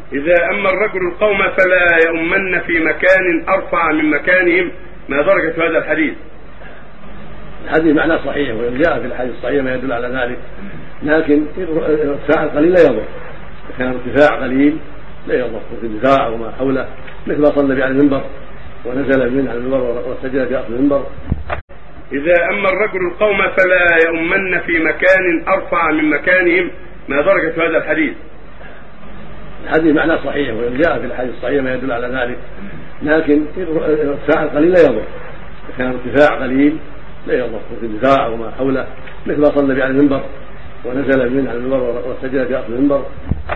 إذا أما الرجل القوم فلا يؤمن في مكان أرفع من مكانهم. ما درجة هذا الحديث؟ الحديث معناه صحيح، وإن جاء في الحديث الصحيح ما يدل على ذلك، لكن الارتفاع القليل لا يضر. كان ارتفاع قليل لا يضر في الدفاع وما حوله، مثل ما صلى النبي على المنبر ونزل من على المنبر وسجد في أصل المنبر. إذا أما الرجل القوم فلا يؤمن في مكان أرفع من مكانهم. ما درجة هذا الحديث؟ الحديث معناه صحيح، وإن جاء في الحديث الصحيح ما يدل على ذلك، لكن الارتفاع القليل لا يضر. كان ارتفاع قليل لا يضر في الدفاع وما حوله، مثل ما صلى النبي على المنبر ونزل من على المنبر وسجد في أصل المنبر.